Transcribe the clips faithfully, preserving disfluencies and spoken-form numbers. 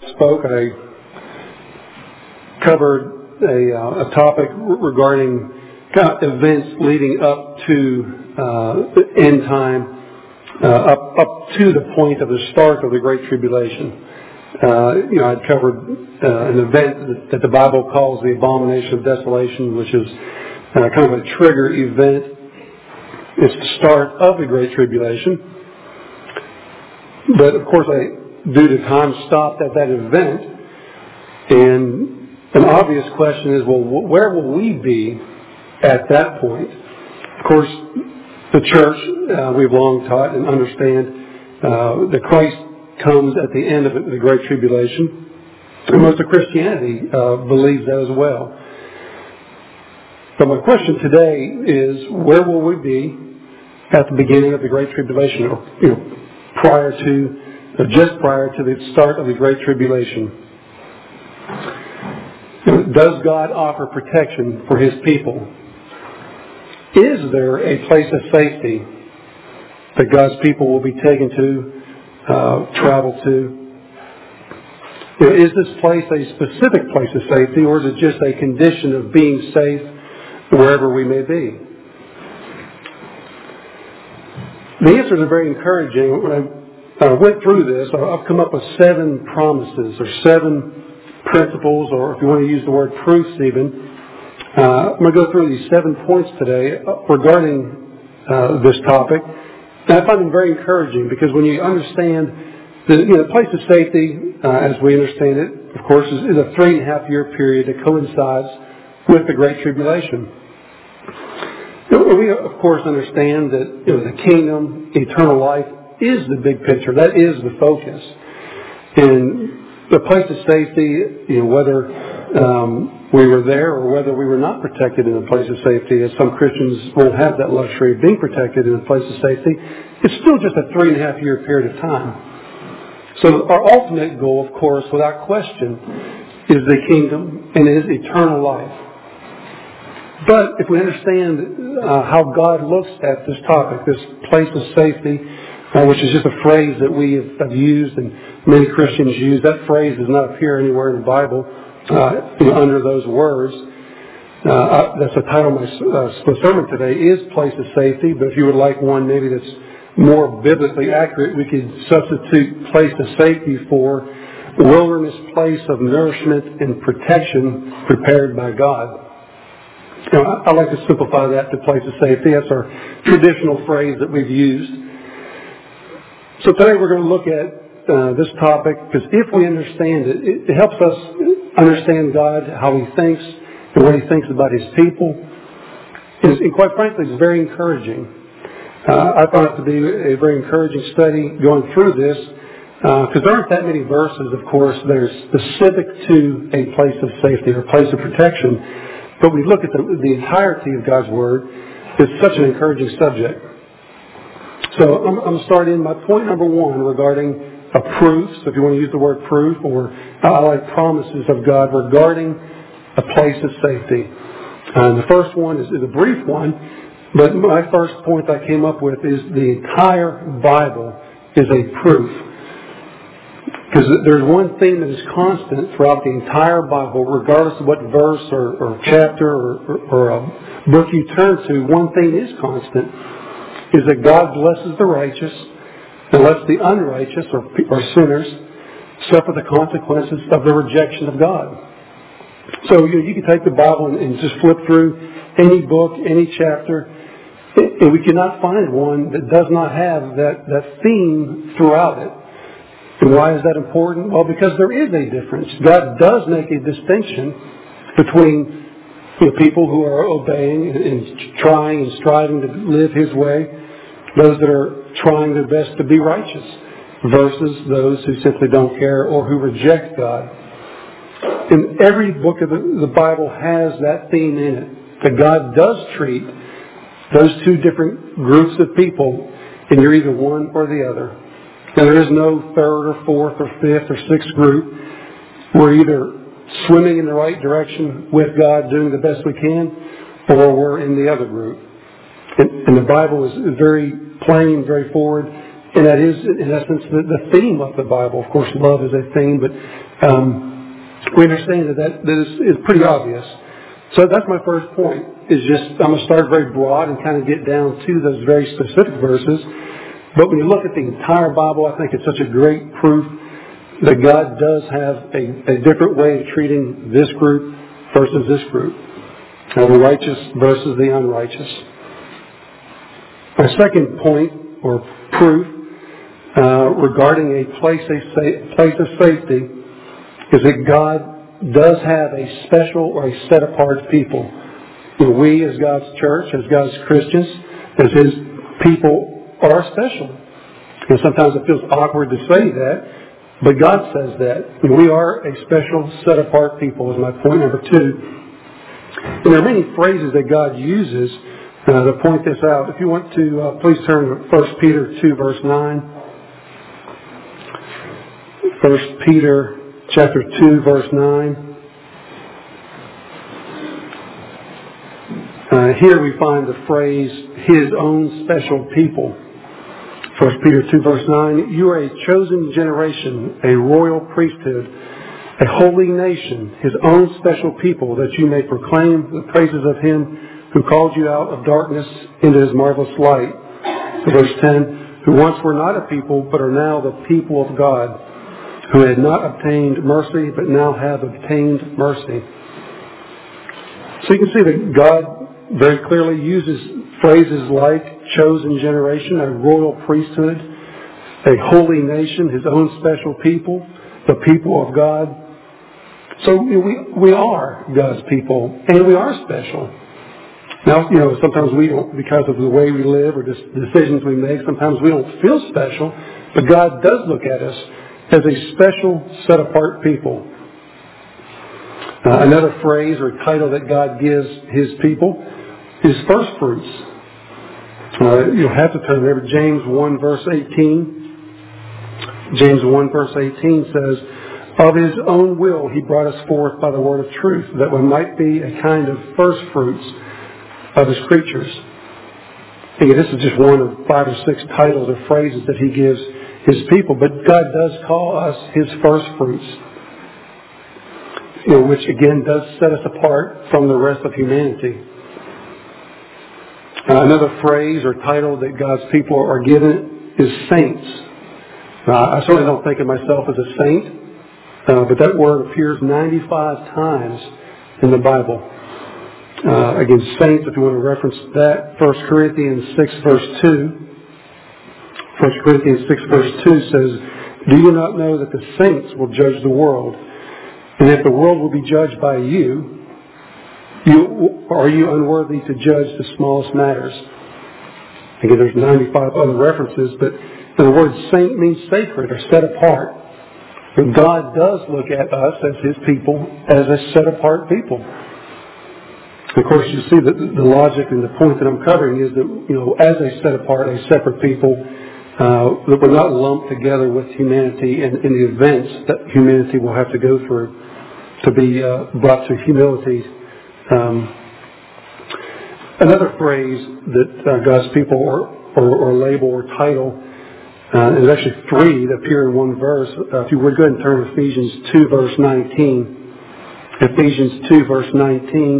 spoke, I covered a, uh, a topic regarding kind of events leading up to uh, the end time, uh, up up to the point of the start of the Great Tribulation. Uh, you know, I'd covered uh, an event that the Bible calls the Abomination of Desolation, which is uh, kind of a trigger event. It's the start of the Great Tribulation. But of course, I, due to time, stopped at that event. And an obvious question is, well, where will we be at that point? Of course, the church, uh, we've long taught and understand uh, that Christ comes at the end of the Great Tribulation. And most of Christianity uh, believes that as well. But my question today is, where will we be at the beginning of the Great Tribulation, or you know, prior to, or just prior to the start of the Great Tribulation? Does God offer protection for His people? Is there a place of safety that God's people will be taken to, uh, travel to? You know, is this place a specific place of safety, or is it just a condition of being safe wherever we may be? The answers are very encouraging. When I uh, went through this, I've come up with seven promises, or seven principles, or if you want to use the word proofs even. Uh, I'm going to go through these seven points today regarding uh, this topic. And I find them very encouraging because when you understand the you know, place of safety, uh, as we understand it, of course, is, is a three and a half year period that coincides with the Great Tribulation. We, of course, understand that you know, the kingdom, eternal life, is the big picture. That is the focus. And the place of safety, you know, whether um, we were there or whether we were not protected in a place of safety, as some Christians won't have that luxury of being protected in a place of safety, it's still just a three and a half year period of time. So our ultimate goal, of course, without question, is the kingdom and is eternal life. But if we understand uh, how God looks at this topic, this place of safety, uh, which is just a phrase that we have, have used and many Christians use, that phrase does not appear anywhere in the Bible uh, you know, under those words. Uh, I, that's the title of my uh, sermon today, is place of safety. But if you would like one maybe that's more biblically accurate, we could substitute place of safety for wilderness place of nourishment and protection prepared by God. You know, I, I like to simplify that to place of safety. That's our traditional phrase that we've used. So today we're going to look at uh, this topic because if we understand it, it, it helps us understand God, how He thinks, and what He thinks about His people. And, and quite frankly, it's very encouraging. Uh, I found it to be a very encouraging study going through this because uh, there aren't that many verses, of course, that are specific to a place of safety or place of protection. But we look at the, the entirety of God's Word. It's such an encouraging subject. So I'm, I'm starting my point number one regarding a proof. So if you want to use the word proof, or I like promises of God regarding a place of safety. And the first one is, is a brief one, but my first point I came up with is the entire Bible is a proof. Because there's one theme that is constant throughout the entire Bible, regardless of what verse or, or chapter or, or, or a book you turn to, one thing is constant, is that God blesses the righteous and lets the unrighteous or, or sinners suffer the consequences of the rejection of God. So you, you can take the Bible and, and just flip through any book, any chapter, and we cannot find one that does not have that, that theme throughout it. And why is that important? Well, because there is a difference. God does make a distinction between the people who are obeying and trying and striving to live His way, those that are trying their best to be righteous, versus those who simply don't care or who reject God. And every book of the, the Bible has that theme in it, that God does treat those two different groups of people, and you're either one or the other. Now, there is no third or fourth or fifth or sixth group. We're either swimming in the right direction with God, doing the best we can, or we're in the other group. And, and the Bible is very plain, very forward, and that is, in essence, the, the theme of the Bible. Of course, love is a theme, but um, we understand that that, that is, is pretty obvious. So that's my first point, is just, I'm going to start very broad and kind of get down to those very specific verses. But when you look at the entire Bible, I think it's such a great proof that God does have a, a different way of treating this group versus this group. Uh, the righteous versus the unrighteous. My second point, or proof, uh, regarding a place, a sa- place of safety, is that God does have a special or a set-apart people. You know, we, as God's church, as God's Christians, as His people, are special. And sometimes it feels awkward to say that, but God says that. And we are a special, set-apart people, is my point number two. And there are many phrases that God uses uh, to point this out. If you want to, uh, please turn to First Peter two, verse nine. First Peter chapter two, verse nine. Uh, here we find the phrase, His own special people. First Peter two, verse nine. You are a chosen generation, a royal priesthood, a holy nation, His own special people, that you may proclaim the praises of Him who called you out of darkness into His marvelous light. Verse ten, who once were not a people, but are now the people of God, who had not obtained mercy, but now have obtained mercy. So you can see that God very clearly uses phrases like chosen generation, a royal priesthood, a holy nation, His own special people, the people of God. So we we are God's people, and we are special. Now, you know, sometimes we don't, because of the way we live or just decisions we make, sometimes we don't feel special, but God does look at us as a special, set-apart people. Uh, another phrase or title that God gives His people is first fruits. Uh, you'll have to turn there to James one, verse eighteen. James one, verse eighteen says, of His own will He brought us forth by the word of truth, that we might be a kind of first fruits of His creatures. Again, this is just one of five or six titles or phrases that He gives His people, but God does call us His first fruits, you know, which again does set us apart from the rest of humanity. Uh, another phrase or title that God's people are given is saints. Uh, I certainly don't think of myself as a saint. Uh, but that word appears ninety-five times in the Bible. Uh, again, saints, if you want to reference that, First Corinthians six, verse two. First Corinthians six, verse two says, do you not know that the saints will judge the world? And if the world will be judged by you, you are you unworthy to judge the smallest matters? Again, there's ninety-five other references, but the word saint means sacred or set apart. And God does look at us as His people as a set-apart people. Of course, you see that the logic and the point that I'm covering is that, you know, as a set-apart, a separate people, uh, that we're not lumped together with humanity in, in the events that humanity will have to go through to be uh, brought to humility. Um, another phrase that uh, God's people or, or, or label or title Uh, there's actually three that appear in one verse. Uh, if you would go ahead and turn to Ephesians two, verse nineteen. Ephesians two, verse nineteen.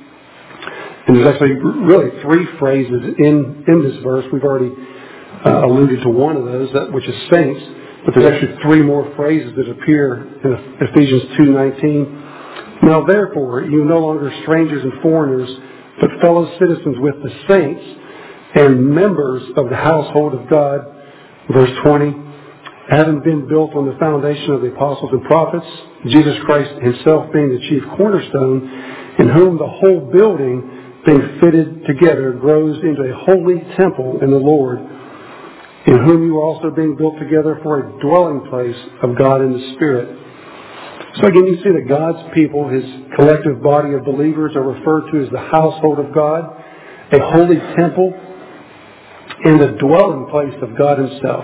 And there's actually really three phrases in, in this verse. We've already uh, alluded to one of those, that which is saints. But there's actually three more phrases that appear in Ephesians two nineteen. Now therefore, you are no longer strangers and foreigners, but fellow citizens with the saints and members of the household of God. Verse twenty, having been built on the foundation of the apostles and prophets, Jesus Christ Himself being the chief cornerstone, in whom the whole building, being fitted together, grows into a holy temple in the Lord, in whom you are also being built together for a dwelling place of God in the Spirit. So again, you see that God's people, His collective body of believers, are referred to as the household of God, a holy temple, in the dwelling place of God Himself.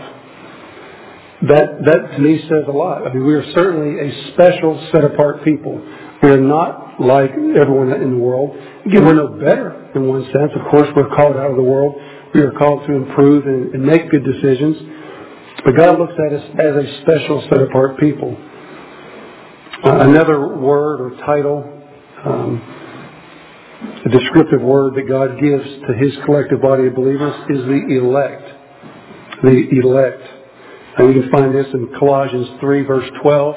That, that to me says a lot. I mean, we are certainly a special, set-apart people. We are not like everyone in the world. Again, we're no better in one sense. Of course, we're called out of the world. We are called to improve and, and make good decisions. But God looks at us as a special, set-apart people. Uh, another word or title, um, a descriptive word that God gives to His collective body of believers is the elect. The elect. And you can find this in Colossians three, verse twelve.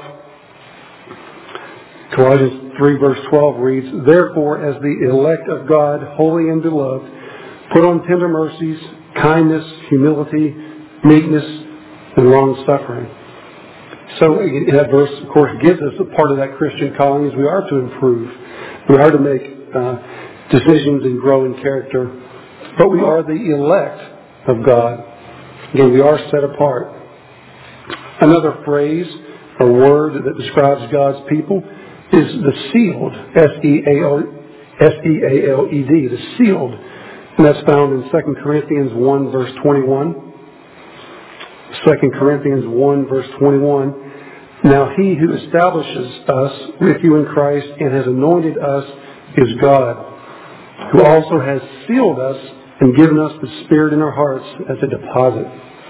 Colossians three, verse twelve reads, "Therefore, as the elect of God, holy and beloved, put on tender mercies, kindness, humility, meekness, and long-suffering." So that verse, of course, gives us a part of that Christian calling is we are to improve. We are to make uh, decisions and grow in character. But we are the elect of God. Again, we are set apart. Another phrase or word that describes God's people is the sealed, S E A L E D, the sealed. And that's found in Second Corinthians one, verse twenty-one. Second Corinthians one, verse twenty-one. "Now He who establishes us with you in Christ and has anointed us is God, who also has sealed us and given us the Spirit in our hearts as a deposit."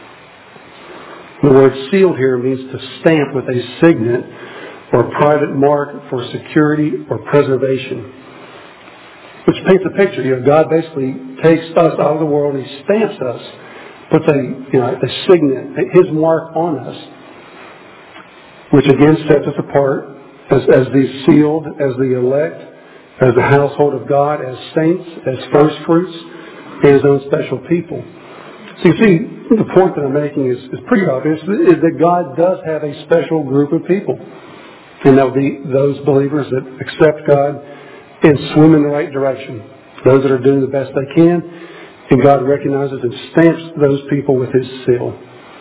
The word sealed here means to stamp with a signet or private mark for security or preservation. Which paints a picture. You know, God basically takes us out of the world and He stamps us, puts a, you know, a signet, His mark on us, which again sets us apart as, as the sealed, as the elect, as the household of God, as saints, as first fruits, and His own special people. So you see, the point that I'm making is, is pretty obvious, is that God does have a special group of people. And that will be those believers that accept God and swim in the right direction. Those that are doing the best they can, and God recognizes and stamps those people with His seal.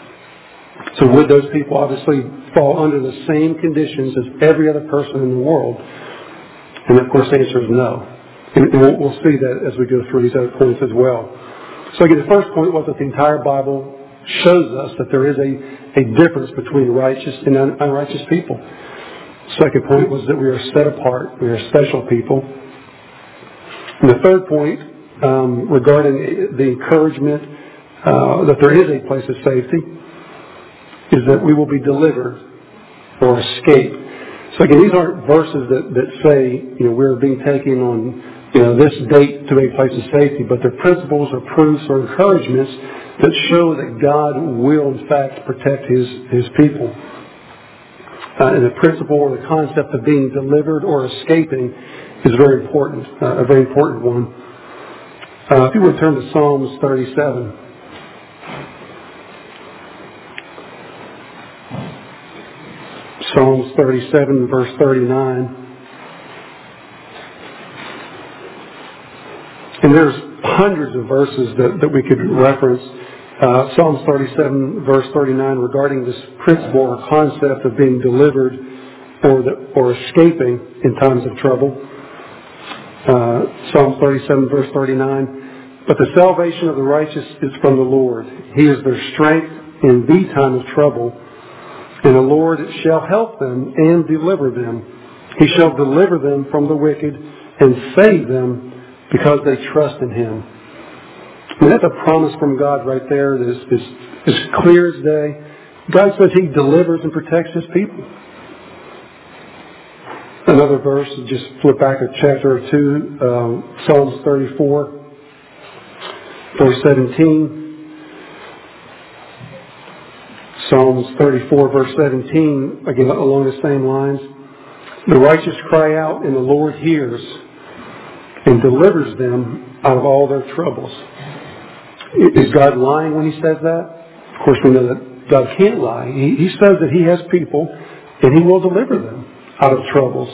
So would those people obviously fall under the same conditions as every other person in the world? And of course the answer is no. And we'll, we'll see that as we go through these other points as well. So again, the first point was that the entire Bible shows us that there is a, a difference between righteous and un, unrighteous people. Second point was that we are set apart. We are special people. And the third point um, regarding the encouragement uh, that there is a place of safety is that we will be delivered or escape. So again, these aren't verses that, that say, you know, we're being taken on, you know, this date to a place of safety, but they're principles or proofs or encouragements that show that God will in fact protect His, His people. Uh, and the principle or the concept of being delivered or escaping is very important, uh, a very important one. Uh, if you would turn to Psalms thirty-seven. Psalms thirty-seven, verse thirty-nine. And there's hundreds of verses that, that we could reference. Uh, Psalms thirty-seven, verse thirty-nine, regarding this principle or concept of being delivered or the, or escaping in times of trouble. Uh, Psalms thirty-seven, verse thirty-nine, "But the salvation of the righteous is from the Lord. He is their strength in the time of trouble. And the Lord shall help them and deliver them. He shall deliver them from the wicked and save them because they trust in Him." And that's a promise from God right there that is, is, is clear as day. God says He delivers and protects His people. Another verse, just flip back a chapter or two, um, Psalms thirty-four, verse seventeen. Psalms thirty-four, verse seventeen, again along the same lines. "The righteous cry out, and the Lord hears and delivers them out of all their troubles." Is God lying when He says that? Of course we know that God can't lie. He, he says that He has people and He will deliver them out of troubles.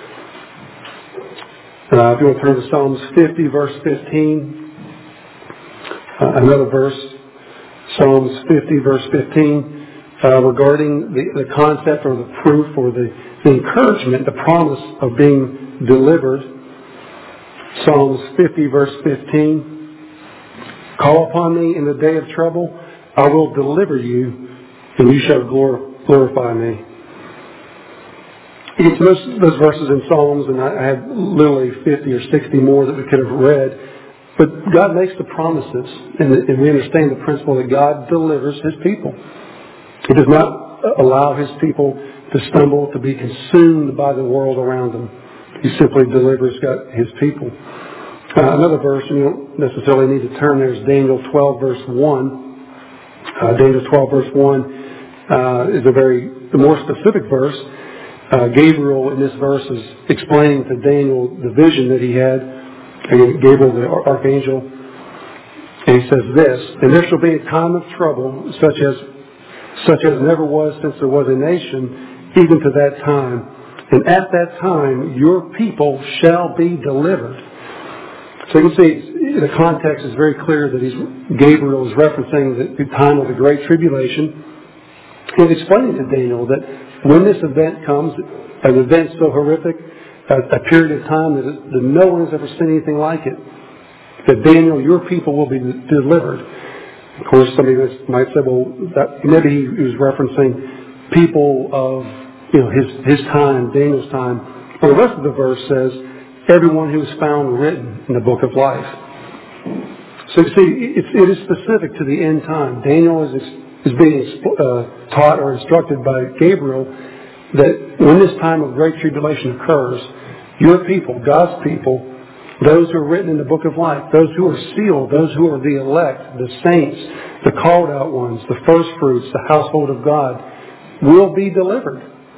Uh, if you want to turn to Psalms fifty, verse fifteen, uh, another verse, Psalms fifty, verse fifteen, uh, regarding the, the concept or the proof or the, the encouragement, the promise of being delivered. Psalms fifty, verse fifteen, "Call upon me in the day of trouble. I will deliver you, and you shall glor- glorify me." It's those, those verses in Psalms, and I have literally fifty or sixty more that we could have read. But God makes the promises, and, and we understand the principle that God delivers His people. He does not allow His people to stumble, to be consumed by the world around them. He simply delivers His people. Uh, another verse, you don't necessarily need to turn there, is Daniel twelve, verse one. Uh, Daniel twelve, verse one uh, is a very the more specific verse. Uh, Gabriel in this verse is explaining to Daniel the vision that he had. And Gabriel, the archangel, and he says this, "And there shall be a time of trouble, such as such as never was since there was a nation, even to that time. And at that time, your people shall be delivered." So you can see the context is very clear that he's, Gabriel is referencing the, the time of the Great Tribulation. He's explaining to Daniel that when this event comes, an event so horrific, a, a period of time that, that no one has ever seen anything like it, that Daniel, your people will be delivered. Of course, somebody might say, well, that, maybe he was referencing people of you know his his time, Daniel's time. Well, the rest of the verse says, everyone who is found written in the book of life. So you see, it, it is specific to the end time. Daniel is is being uh, taught or instructed by Gabriel that when this time of great tribulation occurs, your people, God's people, those who are written in the book of life, those who are sealed, those who are the elect, the saints, the called out ones, the first fruits, the household of God, will be delivered.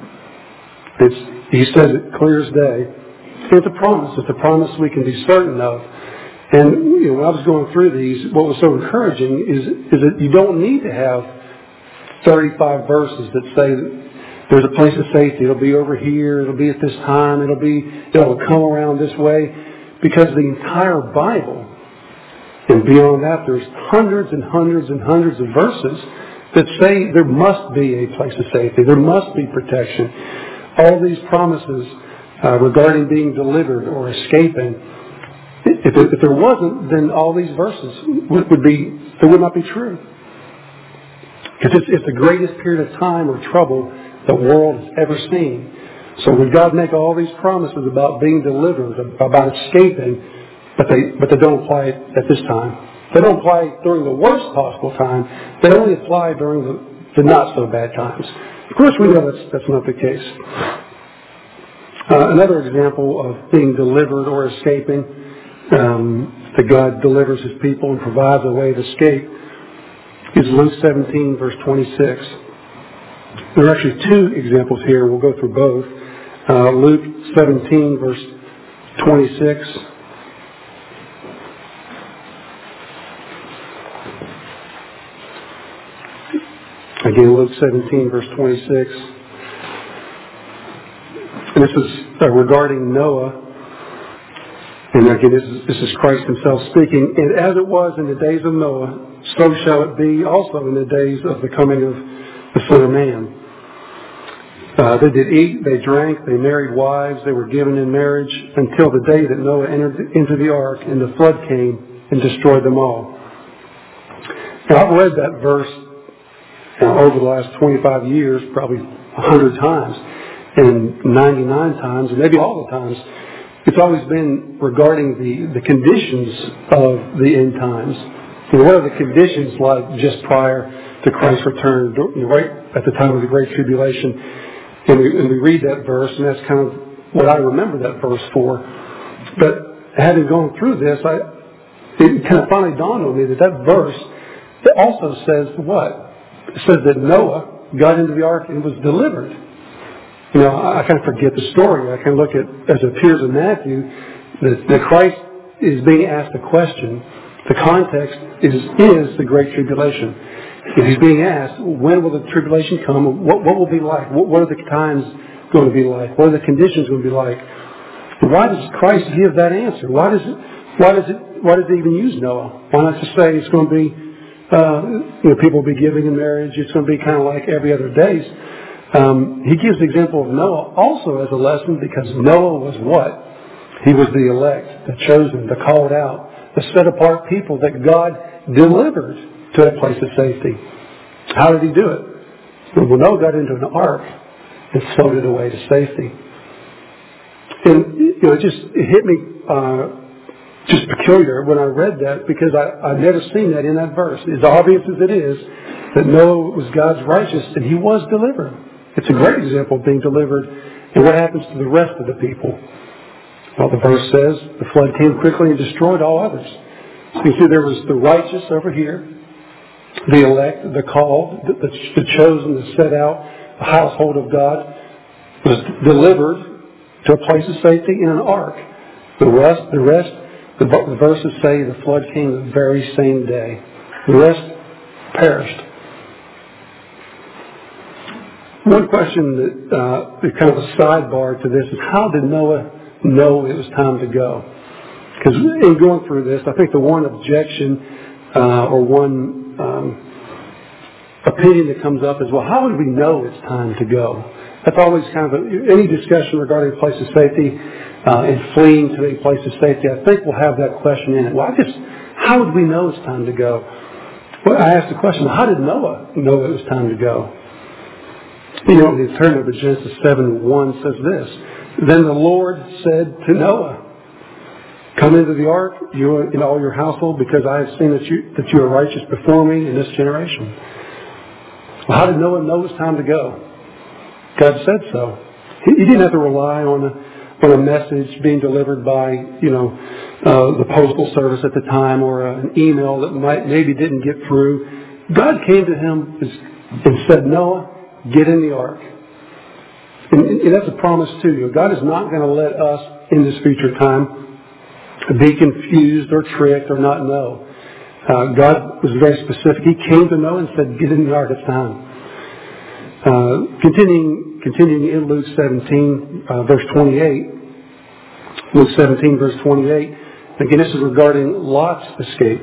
It's, he says it clear as day. It's a promise. It's a promise we can be certain of. And you know, when I was going through these, what was so encouraging is, is that you don't need to have thirty-five verses that say that there's a place of safety. It'll be over here. It'll be at this time. It'll be, it'll come around this way. Because the entire Bible, and beyond that, there's hundreds and hundreds and hundreds of verses that say there must be a place of safety. There must be protection. All these promises uh, regarding being delivered or escaping, if, it, if there wasn't, then all these verses would, would be, they would not be true. Because it's, it's the greatest period of time or trouble the world has ever seen. So would God make all these promises about being delivered, about escaping, but they but they don't apply it at this time. They don't apply during the worst possible time. They only apply during the, the not so bad times. Of course, we know that's, that's not the case. Uh, another example of being delivered or escaping, um, that God delivers His people and provides a way of escape, is Luke seventeen, verse twenty-six. There are actually two examples here. We'll go through both. Uh, Luke seventeen, verse twenty-six. Again, Luke seventeen, verse twenty-six. And this is uh, regarding Noah. And again, this is, this is Christ Himself speaking. And as it was in the days of Noah, so shall it be also in the days of the coming of the Son of Man. Uh, they did eat, they drank, they married wives, they were given in marriage until the day that Noah entered into the ark and the flood came and destroyed them all. Now, I've read that verse uh, over the last twenty-five years, probably a hundred times, and ninety-nine times, and maybe all the times, it's always been regarding the, the conditions of the end times. You know, what are the conditions like just prior to Christ's return, right at the time of the Great Tribulation? And we, and we read that verse, and that's kind of what I remember that verse for. But having gone through this, I, it kind of finally dawned on me that that verse it also says what? It says that Noah got into the ark and was delivered. You know, I, I kind of forget the story. I can look at, as it appears in Matthew, that, that Christ is being asked a question. The context is, is the Great Tribulation. If He's being asked, when will the tribulation come? What, what will it be like? What, what are the times going to be like? What are the conditions going to be like? Why does Christ give that answer? Why does it? Why does it? Why does it even use Noah? Why not just say it's going to be, uh, you know, people will be giving in marriage. It's going to be kind of like every other days. Um, he gives the example of Noah also as a lesson because Noah was what? He was the elect, the chosen, the called out, the set apart people that God delivered to that place of safety. How did He do it? Well, Noah got into an ark and floated away to safety. And you know, it just it hit me uh, just peculiar when I read that because I, I've never seen that in that verse. As obvious as it is that Noah was God's righteous and he was delivered. It's a great example of being delivered. And what happens to the rest of the people? Well, the verse says the flood came quickly and destroyed all others. So you see there was the righteous over here, the elect, the called, the, the, the chosen, the set out, the household of God was delivered to a place of safety in an ark. The rest, the rest, the, the verses say the flood came the very same day. The rest perished. One question that uh, is kind of a sidebar to this is how did Noah know it was time to go? Because in going through this, I think the one objection uh, or one um, opinion that comes up is, well, how would we know it's time to go? That's always kind of a, any discussion regarding a place of safety uh, and fleeing to a place of safety. I think we'll have that question in it. Well, I just, how would we know it's time to go? Well, I asked the question, how did Noah know it was time to go? You know, the turn over to Genesis seven one says this. Then the Lord said to Noah, come into the ark, you and all your household, because I have seen that you that you are righteous before me in this generation. Well, how did Noah know it was time to go? God said so. He, he didn't have to rely on a, on a message being delivered by, you know, uh, the postal service at the time or a, an email that might maybe didn't get through. God came to him and said, Noah, get in the ark. And, and that's a promise to you. God is not going to let us in this future time be confused or tricked or not know. Uh, God was very specific. He came to Noah and said, get in the ark, it's time. Uh, continuing, continuing in Luke seventeen, uh, verse twenty-eight. Luke seventeen, verse twenty-eight. Again, this is regarding Lot's escape.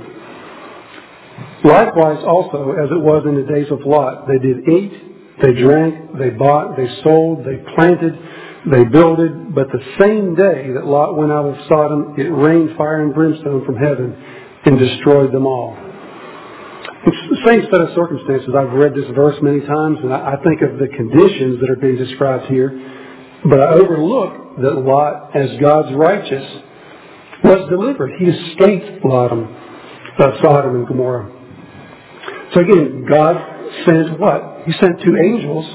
Likewise also, as it was in the days of Lot, they did eat, they drank, they bought, they sold, they planted, they builded. But the same day that Lot went out of Sodom, it rained fire and brimstone from heaven and destroyed them all. It's the same set of circumstances. I've read this verse many times, and I think of the conditions that are being described here. But I overlook that Lot, as God's righteous, was delivered. He escaped Sodom, uh, Sodom and Gomorrah. So again, God sent what? He sent two angels,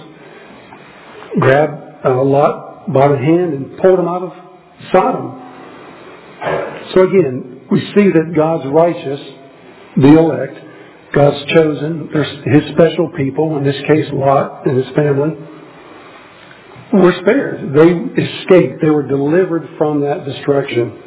grabbed uh, Lot by the hand and pulled him out of Sodom. So again, we see that God's righteous, the elect, God's chosen, His special people, in this case Lot and his family, were spared. They escaped. They were delivered from that destruction.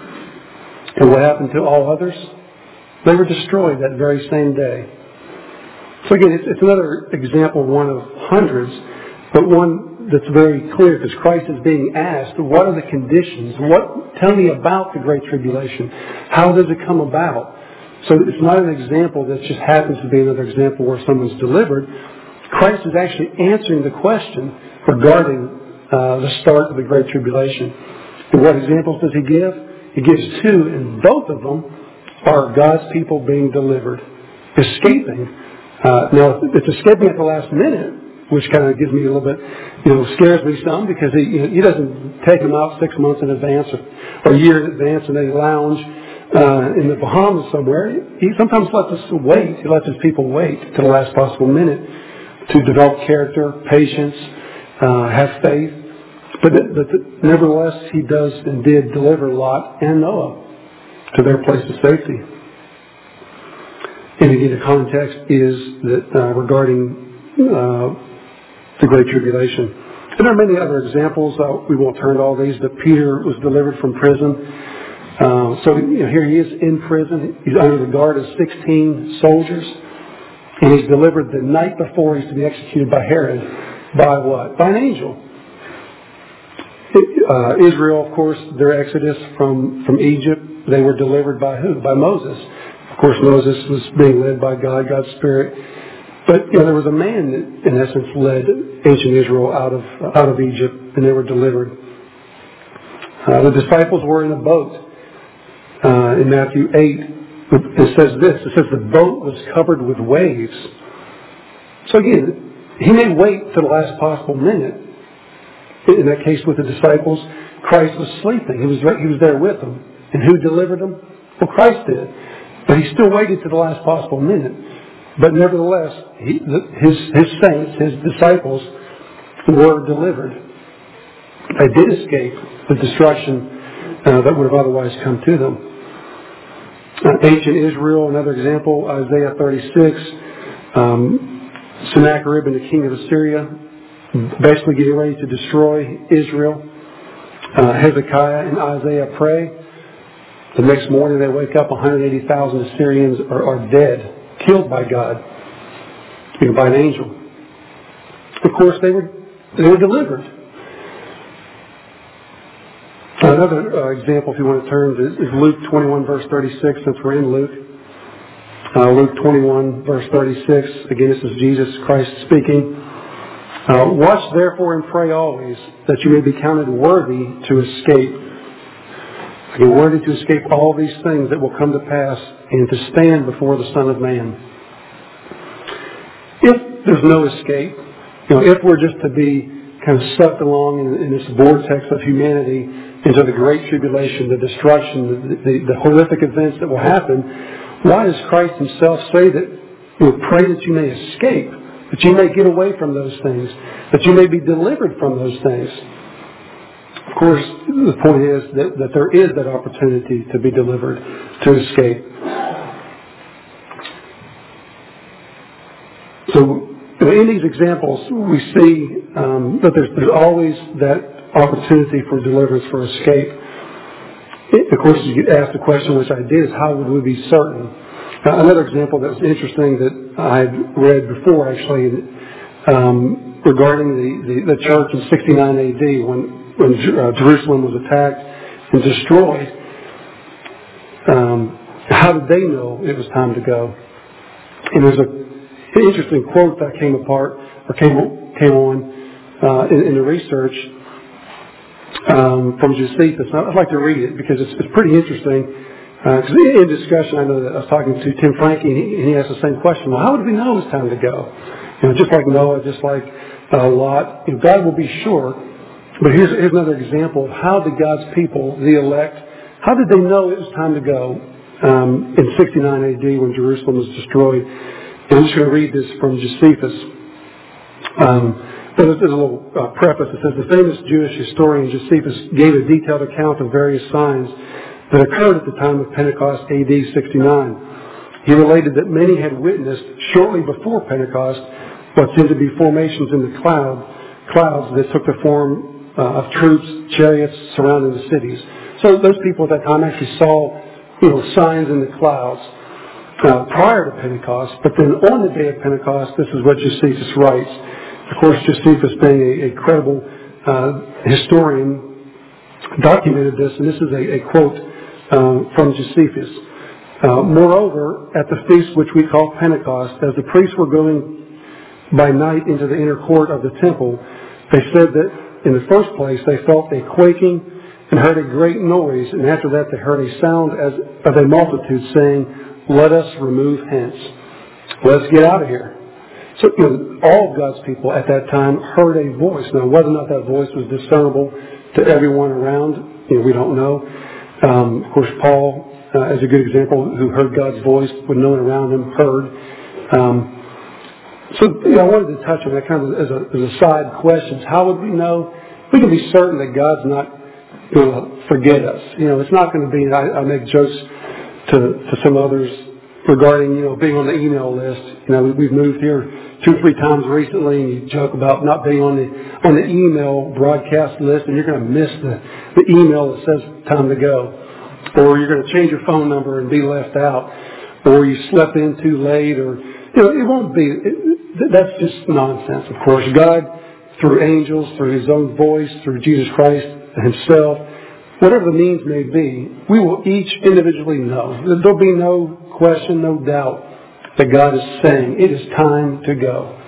And what happened to all others? They were destroyed that very same day. So again, it's, it's another example, one of hundreds, but one that's very clear because Christ is being asked, what are the conditions? What? Tell me about the Great Tribulation. How does it come about? So it's not an example that just happens to be another example where someone's delivered. Christ is actually answering the question regarding uh, the start of the Great Tribulation. And what examples does He give? He gives two, and both of them are God's people being delivered, escaping. Uh, now, it's escaping at the last minute, which kind of gives me a little bit, you know, scares me some because he, you know, he doesn't take them out six months in advance or, or a year in advance and they lounge uh, in the Bahamas somewhere. He sometimes lets us wait. He lets his people wait to the last possible minute to develop character, patience, uh, have faith. But, but nevertheless, He does and did deliver Lot and Noah to their place of safety. And again, the context is that uh, regarding uh, the Great Tribulation. And there are many other examples. Uh, we won't turn to all these, but Peter was delivered from prison. Uh, so you know, here he is in prison. He's under the guard of sixteen soldiers. And he's delivered the night before he's to be executed by Herod. By what? By an angel. Uh, Israel, of course, their exodus from, from Egypt, they were delivered by who? By Moses. Of course, Moses was being led by God, God's Spirit. But you know, there was a man that, in essence, led ancient Israel out of out of Egypt, and they were delivered. Uh, the disciples were in a boat. Uh, in Matthew eight, it says this. It says the boat was covered with waves. So again, He may wait to the last possible minute. In that case with the disciples, Christ was sleeping. He was right, He was there with them. And who delivered them? Well, Christ did. But he still waited to the last possible minute. But nevertheless, he, his, his saints, his disciples, were delivered. They did escape the destruction uh, that would have otherwise come to them. Uh, ancient Israel, another example, Isaiah thirty-six, um, Sennacherib and the king of Assyria, basically getting ready to destroy Israel. Uh, Hezekiah and Isaiah pray. The next morning they wake up, one hundred eighty thousand Assyrians are, are dead, killed by God, you know, by an angel. Of course, they were they were delivered. Another uh, example, if you want to turn to, is Luke twenty-one, verse thirty-six, since we're in Luke. Uh, Luke twenty-one, verse thirty-six. Again, this is Jesus Christ speaking. Uh, Watch therefore and pray always, that you may be counted worthy to escape. Again, worthy to escape all these things that will come to pass and to stand before the Son of Man. If there's no escape, you know, if we're just to be kind of sucked along in, in this vortex of humanity into the great tribulation, the destruction, the, the, the horrific events that will happen, why does Christ himself say that, you know, pray that you may escape, that you may get away from those things, that you may be delivered from those things? Of course, the point is that, that there is that opportunity to be delivered, to escape. So, in these examples, we see um, that there's, there's always that opportunity for deliverance, for escape. It, of course, you asked the question, which I did, is how would we be certain? Uh, another example that was interesting that I had read before, actually, um, regarding the, the, the church in sixty-nine A D when, when uh, Jerusalem was attacked and destroyed. Um, how did they know it was time to go? And there's a an interesting quote that came apart or came came on uh, in, in the research um, from Josephus. I'd like to read it because it's, it's pretty interesting. Because uh, in discussion, I know that I was talking to Tim Frankie, and he, and he asked the same question. Well, how would we know it's time to go? You know, just like Noah, just like uh, Lot, you know, God will be sure. But here's, here's another example of how did God's people, the elect, how did they know it was time to go um, in sixty-nine A D when Jerusalem was destroyed? And I'm just going to read this from Josephus. Um, there's, there's a little uh, preface. It says, the famous Jewish historian Josephus gave a detailed account of various signs that occurred at the time of Pentecost A D sixty-nine. He related that many had witnessed shortly before Pentecost what seemed to be formations in the cloud, clouds that took the form uh, of troops, chariots surrounding the cities. So those people at that time actually saw, you know, signs in the clouds. Uh, prior to Pentecost, but then on the day of Pentecost, this is what Josephus writes. Of course, Josephus, being a, a credible uh, historian, documented this, and this is a, a quote um, from Josephus. Uh, Moreover, at the feast which we call Pentecost, as the priests were going by night into the inner court of the temple, they said that in the first place they felt a quaking and heard a great noise, and after that they heard a sound as of a multitude saying, let us remove hence. Let's get out of here. So, you know, all of God's people at that time heard a voice. Now, whether or not that voice was discernible to everyone around, you know, we don't know. Um, of course, Paul, uh, as a good example, who heard God's voice when no one around him heard. Um, so, you know, I wanted to touch on that kind of as a, as a side question. How would we know? We can be certain that God's not going to forget us. You know, it's not going to be, I, I make jokes To, to some others regarding, you know, being on the email list. You know, we've moved here two or three times recently, and you joke about not being on the on the email broadcast list, and you're going to miss the, the email that says time to go, or you're going to change your phone number and be left out, or you slept in too late, or you know, it won't be. It, that's just nonsense. Of course, God, through angels, through His own voice, through Jesus Christ Himself. Whatever the means may be, we will each individually know. There'll be no question, no doubt that God is saying, it is time to go.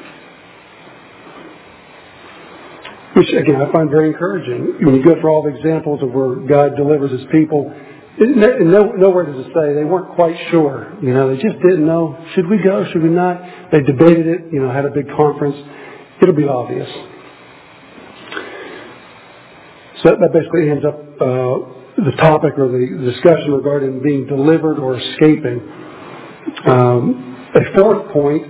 Which, again, I find very encouraging. When you go through all the examples of where God delivers His people, it, no, nowhere does it say they weren't quite sure. You know, they just didn't know, should we go, should we not? They debated it, you know, had a big conference. It'll be obvious. So that basically ends up uh, the topic or the discussion regarding being delivered or escaping. Um, a fourth point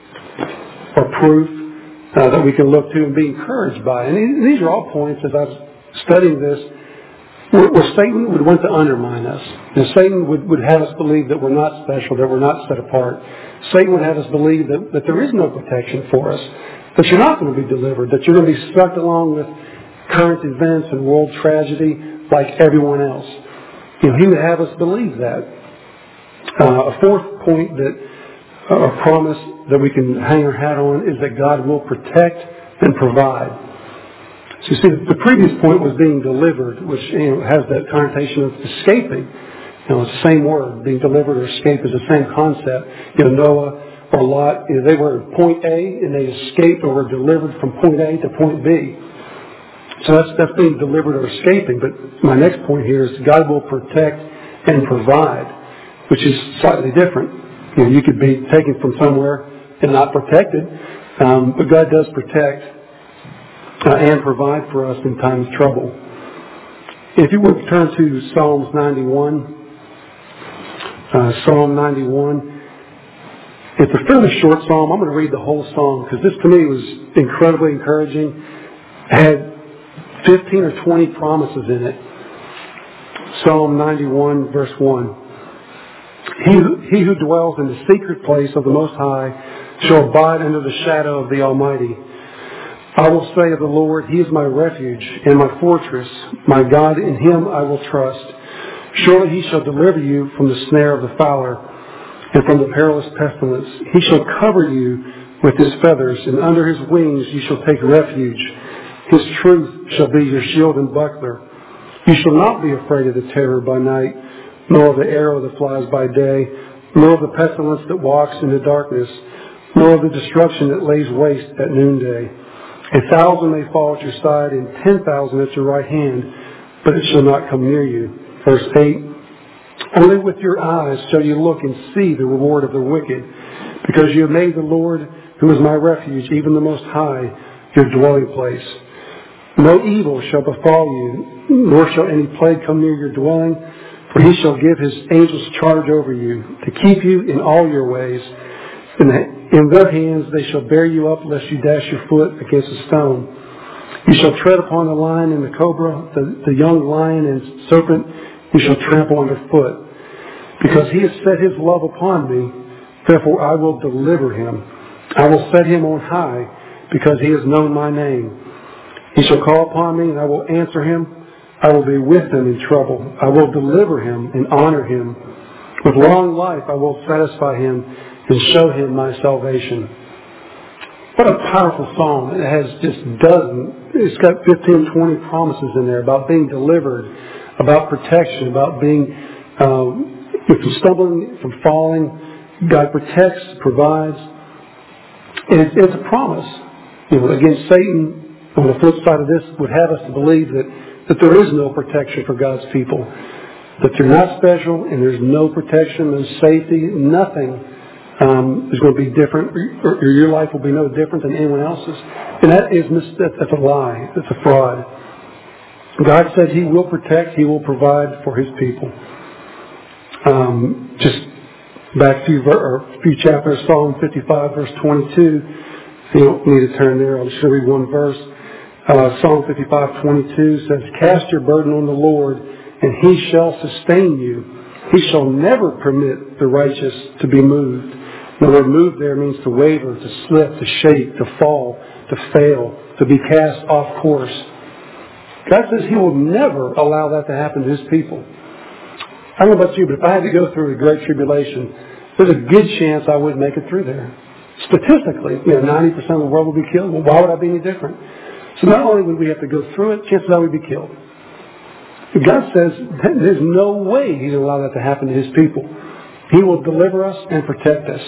or proof uh, that we can look to and be encouraged by. And these are all points, as I was studying this, where, where Satan would want to undermine us. And Satan would, would have us believe that we're not special, that we're not set apart. Satan would have us believe that, that there is no protection for us, that you're not going to be delivered, that you're going to be sucked along with current events and world tragedy like everyone else. You know, he would have us believe that. Uh, a fourth point that, uh, a promise that we can hang our hat on is that God will protect and provide. So you see, the previous point was being delivered, which you know, has that connotation of escaping. You know, it's the same word. Being delivered or escape is the same concept. You know, Noah or Lot, you know, they were at point A and they escaped or were delivered from point A to point B. So that's, that's being delivered or escaping. But my next point here is God will protect and provide, which is slightly different. You know, you could be taken from somewhere and not protected, um, but God does protect uh, and provide for us in times of trouble. If you would turn to Psalms ninety-one, uh, Psalm ninety-one. It's a fairly short psalm. I'm going to read the whole psalm because this to me was incredibly encouraging. It had fifteen or twenty promises in it. Psalm ninety-one, verse one. He, he who dwells in the secret place of the Most High shall abide under the shadow of the Almighty. I will say of the Lord, He is my refuge and my fortress. My God, in Him I will trust. Surely He shall deliver you from the snare of the fowler and from the perilous pestilence. He shall cover you with His feathers, and under His wings you shall take refuge. His truth shall be your shield and buckler. You shall not be afraid of the terror by night, nor of the arrow that flies by day, nor of the pestilence that walks in the darkness, nor of the destruction that lays waste at noonday. A thousand may fall at your side, and ten thousand at your right hand, but it shall not come near you. Verse eight. Only with your eyes shall you look and see the reward of the wicked, because you have made the Lord, who is my refuge, even the Most High, your dwelling place. No evil shall befall you, nor shall any plague come near your dwelling, for He shall give His angels charge over you, to keep you in all your ways. In their hands they shall bear you up, lest you dash your foot against a stone. You shall tread upon the lion and the cobra, the, the young lion and serpent you shall trample underfoot. Because He has set His love upon me, therefore I will deliver Him. I will set Him on high, because He has known my name. He shall call upon me, and I will answer him. I will be with him in trouble. I will deliver him and honor him. With long life I will satisfy him and show him my salvation. What a powerful psalm. It has just dozens. It's got fifteen, twenty promises in there about being delivered, about protection, about being um, from stumbling, from falling. God protects, provides. And it's, it's a promise. You know, against Satan, on the flip side of this, would have us to believe that, that there is no protection for God's people. That you're not special and there's no protection, no safety, nothing um, is going to be different, or, or your life will be no different than anyone else's. And that is that's a lie. That's a fraud. God said He will protect, He will provide for His people. Um, just back a few, ver- a few chapters, Psalm fifty-five, verse twenty-two. You don't need to turn there. I'll just read one verse. Uh, Psalm fifty-five, twenty-two says, "Cast your burden on the Lord, and He shall sustain you. He shall never permit the righteous to be moved." The word "moved" there means to waver, to slip, to shake, to fall, to fail, to be cast off course. God says He will never allow that to happen to His people. I don't know about you, but if I had to go through a great tribulation, there's a good chance I wouldn't make it through there. Statistically, you know, ninety percent of the world would be killed. Well, why would I be any different? So not only would we have to go through it, chances are we'd be killed. God says there's no way He'd allow that to happen to His people. He will deliver us and protect us.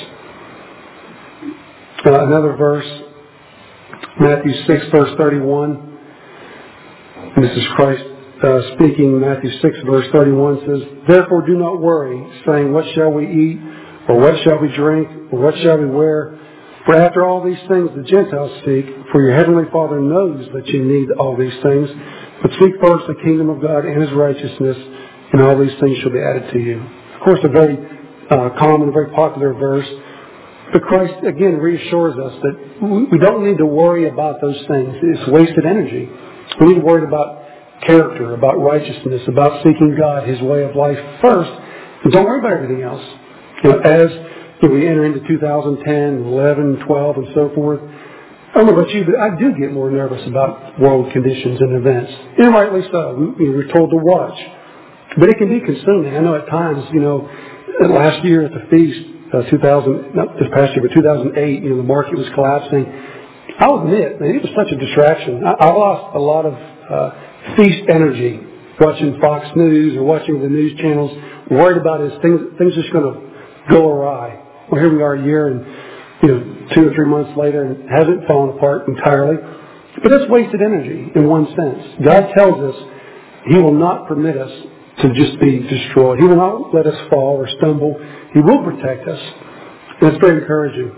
Uh, another verse, Matthew six, verse thirty-one. And this is Christ uh, speaking. Matthew six, verse thirty-one says, "Therefore do not worry, saying, what shall we eat? Or what shall we drink? Or what shall we wear? For after all these things the Gentiles seek, for your heavenly Father knows that you need all these things. But seek first the kingdom of God and His righteousness, and all these things shall be added to you. Of course, a very uh, common, very popular verse. But Christ, again, reassures us that we don't need to worry about those things. It's wasted energy. We need to worry about character, about righteousness, about seeking God, His way of life first. And don't worry about everything else. You know, as you know, we enter into two thousand ten, eleven, twelve, and so forth, I don't know about you, but I do get more nervous about world conditions and events. And rightly so. We, we're told to watch. But it can be consuming. I know at times, you know, last year at the feast, uh, two thousand, not this past year, but two thousand eight, you know, the market was collapsing. I'll admit, man, it was such a distraction. I, I lost a lot of uh, feast energy watching Fox News or watching the news channels, worried about is things, things just going to go awry. Well, here we are a year and, you know, two or three months later and it hasn't fallen apart entirely. But that's wasted energy in one sense. God tells us He will not permit us to just be destroyed. He will not let us fall or stumble. He will protect us. And it's very encouraging.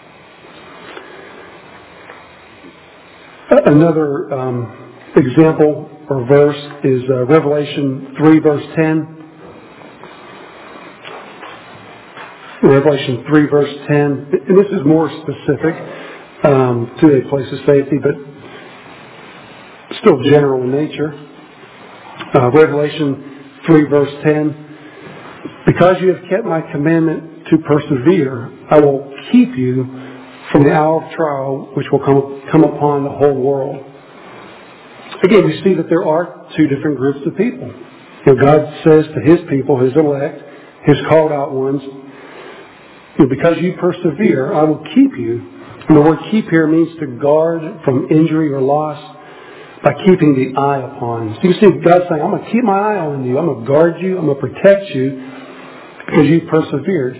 Another um, example or verse is uh, Revelation three, verse ten. Revelation three, verse ten. And this is more specific um, to a place of safety, but still general in nature. Uh, Revelation three, verse ten. Because you have kept my commandment to persevere, I will keep you from the hour of trial which will come, come upon the whole world. Again, we see that there are two different groups of people. You know, God says to His people, His elect, His called out ones, you know, because you persevere, I will keep you. And the word keep here means to guard from injury or loss by keeping the eye upon. So you see God saying, I'm going to keep my eye on you. I'm going to guard you. I'm going to protect you because you persevered.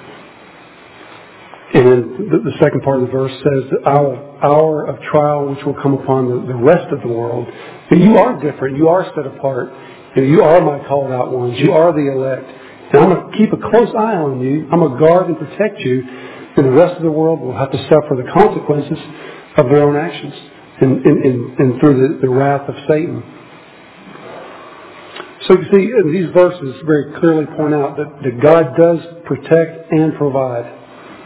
And then the, the second part of the verse says, the hour, hour of trial which will come upon the, the rest of the world. But you are different. You are set apart. And you are my called out ones. You are the elect. And I'm going to keep a close eye on you. I'm going to guard and protect you. And the rest of the world will have to suffer the consequences of their own actions and, and, and, and through the, the wrath of Satan. So you see, these verses very clearly point out that, that God does protect and provide.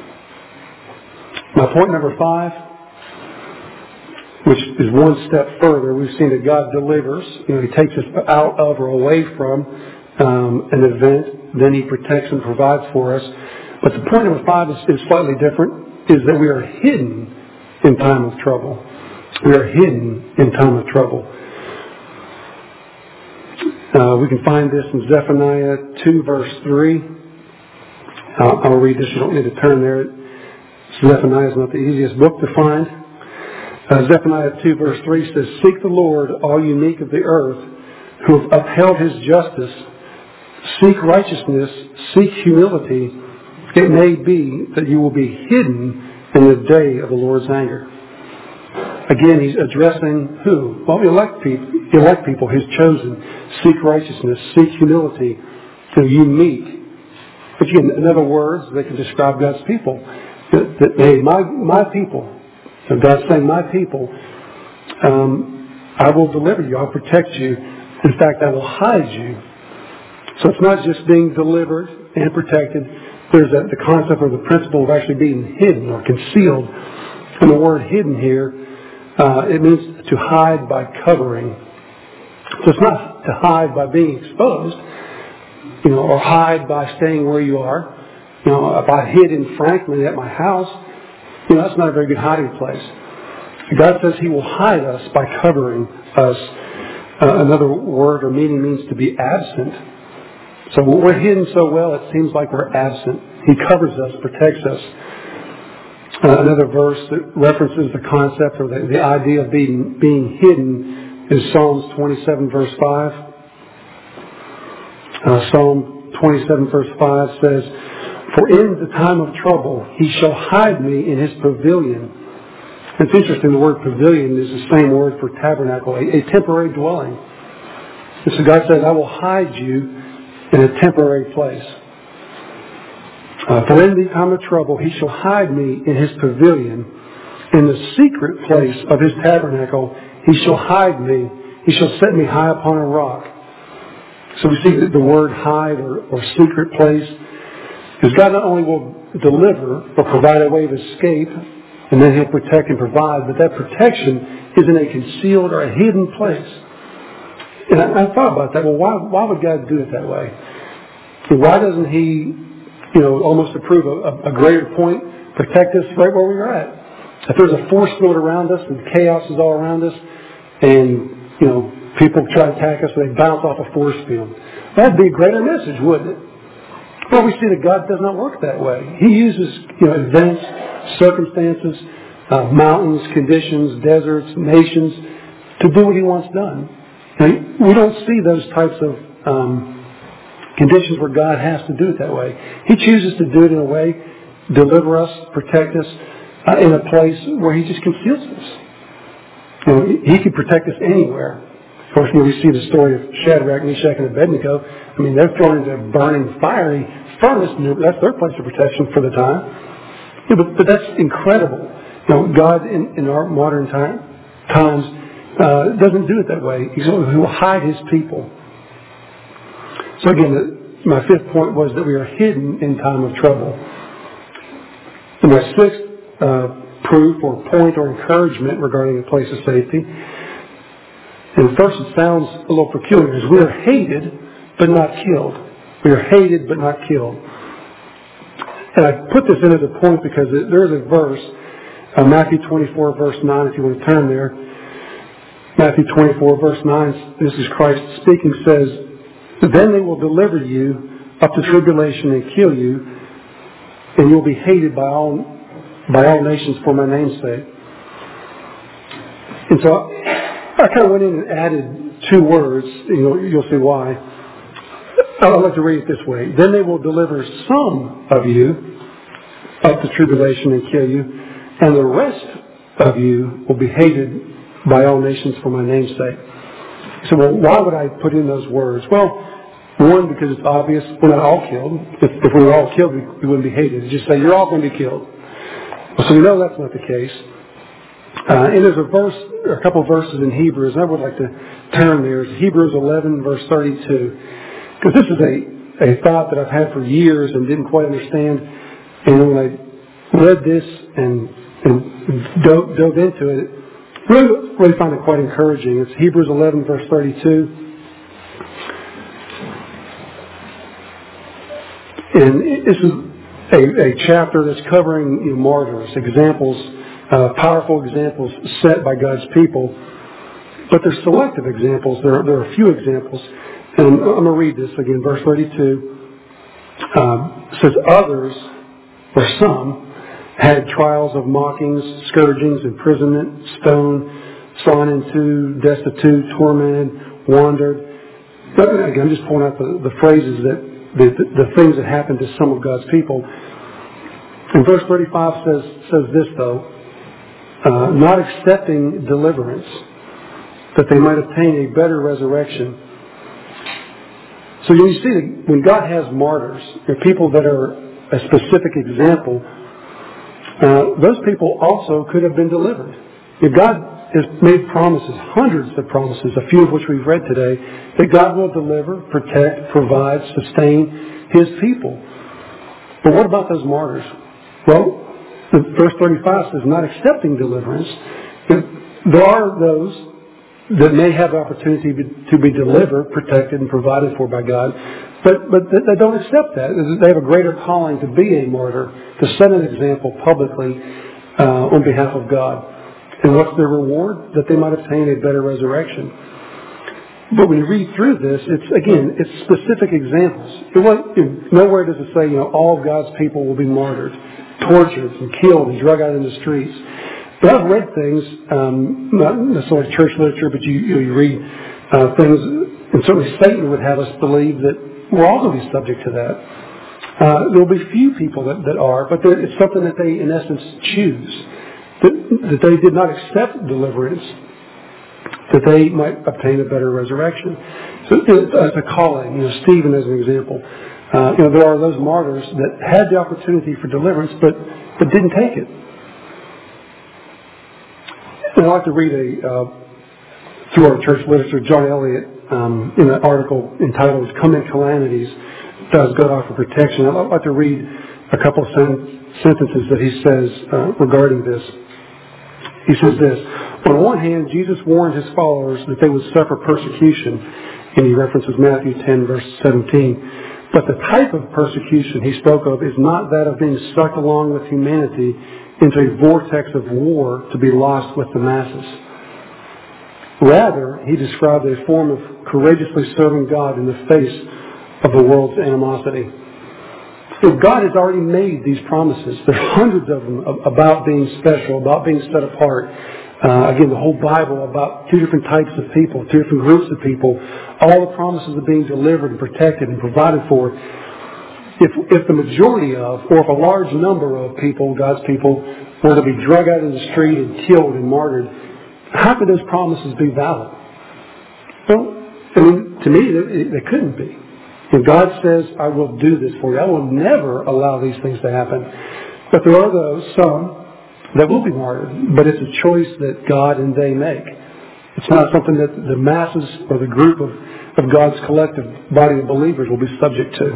Now, point number five, which is one step further, we've seen that God delivers. You know, He takes us out of or away from um, an event. Then He protects and provides for us. But the point number five is, is slightly different, is that we are hidden in time of trouble. We are hidden in time of trouble. Uh, we can find this in Zephaniah two, verse three. Uh, I'll read this. You don't need to turn there. Zephaniah is not the easiest book to find. Uh, Zephaniah two, verse three says, Seek the Lord, all you meek of the earth, who have upheld His justice. Seek righteousness. Seek humility. It may be that you will be hidden in the day of the Lord's anger. Again, He's addressing who? Well, elect people, elect people, His chosen. Seek righteousness. Seek humility. So you meek. But again, in other words, they can describe God's people. That, that hey, my my people. So God's saying, my people, um, I will deliver you. I'll protect you. In fact, I will hide you. So it's not just being delivered and protected. There's a, the concept or the principle of actually being hidden or concealed. And the word hidden here, uh, it means to hide by covering. So it's not to hide by being exposed, you know, or hide by staying where you are. You know, if I hid in Franklin at my house, you know, that's not a very good hiding place. God says He will hide us by covering us. Uh, another word or meaning means to be absent. So when we're hidden so well, it seems like we're absent. He covers us, protects us. Uh, another verse that references the concept or the, the idea of being, being hidden is Psalms twenty-seven, verse five. Uh, Psalm twenty-seven, verse five says, For in the time of trouble He shall hide me in His pavilion. It's interesting, the word pavilion is the same word for tabernacle, a, a temporary dwelling. And so God says, I will hide you in a temporary place. Uh, for in the time of trouble He shall hide me in His pavilion. In the secret place of His tabernacle He shall hide me. He shall set me high upon a rock. So we see that the word hide or, or secret place. Because God not only will deliver or provide a way of escape, and then He'll protect and provide, but that protection is in a concealed or a hidden place. And I, I thought about that. Well, why, why would God do it that way? Why doesn't He, you know, almost approve a, a greater point, protect us right where we're at? If there's a force field around us and chaos is all around us, and, you know, people try to attack us and they bounce off a force field, that'd be a greater message, wouldn't it? Well, we see that God does not work that way. He uses, you know, events, circumstances, uh, mountains, conditions, deserts, nations to do what He wants done. And we don't see those types of um, conditions where God has to do it that way. He chooses to do it in a way, deliver us, protect us, uh, in a place where He just conceals us. You know, He can protect us anywhere. Of course, when we see the story of Shadrach, Meshach, and Abednego, I mean, they're thrown into a burning, fiery furnace, and that's their place of protection for the time. Yeah, but, but that's incredible. You know, God in, in our modern time, times uh, doesn't do it that way. He will hide His people. So again, the, my fifth point was that we are hidden in time of trouble. And my sixth uh, proof or point or encouragement regarding a place of safety. And first it sounds a little peculiar, is we are hated but not killed. We are hated but not killed. And I put this in as a point because there is a verse, uh, Matthew twenty-four verse nine, if you want to turn there. Matthew twenty-four verse nine, this is Christ speaking, says, "Then they will deliver you up to tribulation and kill you, and you'll be hated by all by all nations for my name's sake." And so I kind of went in and added two words. You know, you'll see why. I'd like to read it this way. "Then they will deliver some of you up to tribulation and kill you, and the rest of you will be hated by all nations for my name's sake." So, well, why would I put in those words? Well, one, because it's obvious we're not all killed. If, if we were all killed, we, we wouldn't be hated. It's just say, you're all going to be killed. So we know that's not the case. Uh, and there's a verse, a couple of verses in Hebrews, and I would like to turn there. It's Hebrews eleven, verse thirty-two. Because this is a, a thought that I've had for years and didn't quite understand. And when I read this and, and dove, dove into it, really, really found it quite encouraging. It's Hebrews eleven, verse thirty-two. And this is a, a chapter that's covering, you know, martyrs, examples, uh, powerful examples set by God's people. But they're selective examples. There are, there are a few examples. And I'm going to read this again. Verse thirty-two um, says, "Others, or some, had trials of mockings, scourgings, imprisonment, stoned, sawn in two, destitute, tormented, wandered." But again, I'm just pulling out the, the phrases that The, the, the things that happened to some of God's people. And verse thirty-five says says this, though, uh, "not accepting deliverance, that they might obtain a better resurrection." So you see that when God has martyrs, or people that are a specific example, uh, those people also could have been delivered. If God has made promises, hundreds of promises, a few of which we've read today, that God will deliver, protect, provide, sustain His people. But what about those martyrs? Well, verse thirty-five says, "not accepting deliverance." There are those that may have the opportunity to be delivered, protected, and provided for by God, but but they don't accept that. They have a greater calling to be a martyr, to set an example publicly uh, on behalf of God. And what's their reward? That they might obtain a better resurrection. But when you read through this, it's again, it's specific examples. It wasn't, nowhere does it say, you know, all of God's people will be martyred, tortured, and killed, and drug out in the streets. But I've read things, um, not necessarily church literature, but you, you, know, you read uh, things, and certainly Satan would have us believe that we're all going to be subject to that. Uh, there will be few people that, that are, but it's something that they, in essence, choose. That, that they did not accept deliverance, that they might obtain a better resurrection. So it's a calling. You know, Stephen as an example. Uh, you know, there are those martyrs that had the opportunity for deliverance, but but didn't take it. And I'd like to read a uh, through our church literature, John Elliott, um, in an article entitled "Come in Calamities, Does God Offer Protection?" I'd like to read a couple of sen- sentences that he says uh, regarding this. He says this: on one hand, Jesus warned his followers that they would suffer persecution, and he references Matthew ten, verse seventeen. But the type of persecution he spoke of is not that of being sucked along with humanity into a vortex of war to be lost with the masses. Rather, he described a form of courageously serving God in the face of the world's animosity. If God has already made these promises, there are hundreds of them about being special, about being set apart. Uh, again, the whole Bible about two different types of people, two different groups of people. All the promises of being delivered and protected and provided for. If, if the majority of, or if a large number of people, God's people, were to be dragged out in the street and killed and martyred, how could those promises be valid? Well, I mean, to me, they, they couldn't be. If God says, I will do this for you, I will never allow these things to happen. But there are those, some, that will be martyred. But it's a choice that God and they make. It's not something that the masses or the group of, of God's collective body of believers will be subject to.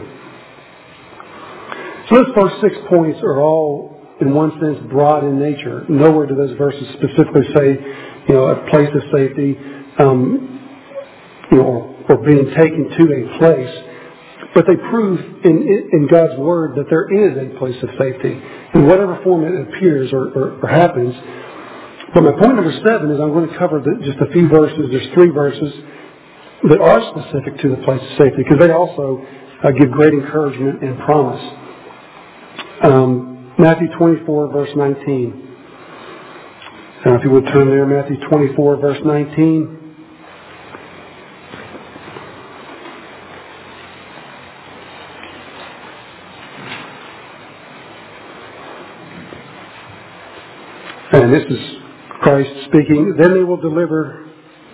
So those first six points are all, in one sense, broad in nature. Nowhere do those verses specifically say, you know, a place of safety, um, you know, or, or being taken to a place. But they prove in, in God's Word that there is a place of safety in whatever form it appears or, or, or happens. But my point number seven is I'm going to cover the, just a few verses. There's three verses that are specific to the place of safety because they also uh, give great encouragement and promise. Um, Matthew twenty-four, verse nineteen. Uh, if you would turn there, Matthew twenty-four, verse nineteen. And this is Christ speaking. Then they will deliver.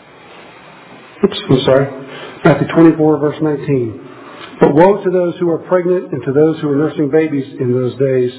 Oops, I'm sorry. Matthew twenty-four, verse nineteen. But woe to those who are pregnant and to those who are nursing babies in those days.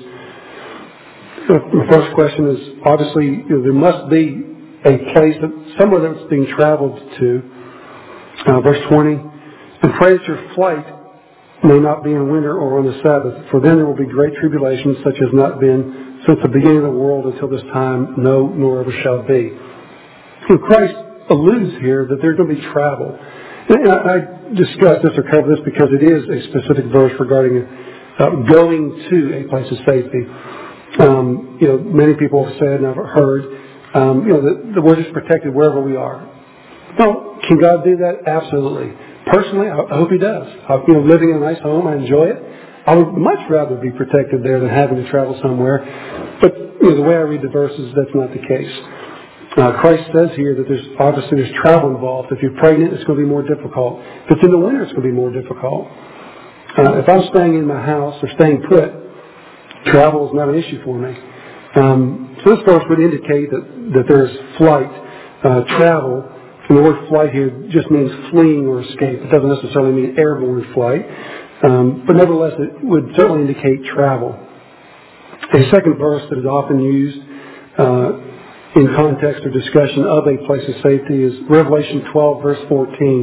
The first question is, obviously, you know, there must be a place, that, somewhere that's being traveled to. Uh, verse twenty. And pray that your flight may not be in winter or on the Sabbath, for then there will be great tribulation such as not been since the beginning of the world until this time, no, nor ever shall be. So Christ alludes here that there's going to be travel. And I, I discussed this or covered this because it is a specific verse regarding uh, going to a place of safety. Um, you know, many people have said, and I've heard, um, you know, that, that we're just protected wherever we are. Well, can God do that? Absolutely. Personally, I hope He does. I, you know, living in a nice home, I enjoy it. I would much rather be protected there than having to travel somewhere. But you know, the way I read the verses, that's not the case. Uh, Christ says here that there's obviously there's travel involved. If you're pregnant, it's going to be more difficult. If it's in the winter, it's going to be more difficult. Uh, if I'm staying in my house or staying put, travel is not an issue for me. Um, so this verse would indicate that, that there's flight, uh, travel. And the word flight here just means fleeing or escape. It doesn't necessarily mean airborne flight. Um, but nevertheless, it would certainly indicate travel. A second verse that is often used uh, in context or discussion of a place of safety is Revelation twelve, verse fourteen.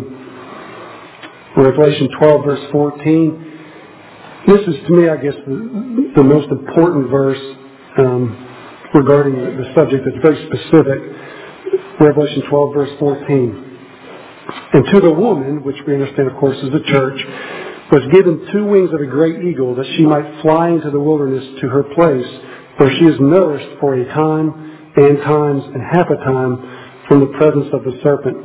Revelation twelve, verse fourteen. This is, to me, I guess, the, the most important verse um, regarding the, the subject. It's very specific. Revelation twelve, verse fourteen. And to the woman, which we understand, of course, is the church, was given two wings of a great eagle, that she might fly into the wilderness to her place, where she is nourished for a time and times and half a time from the presence of the serpent.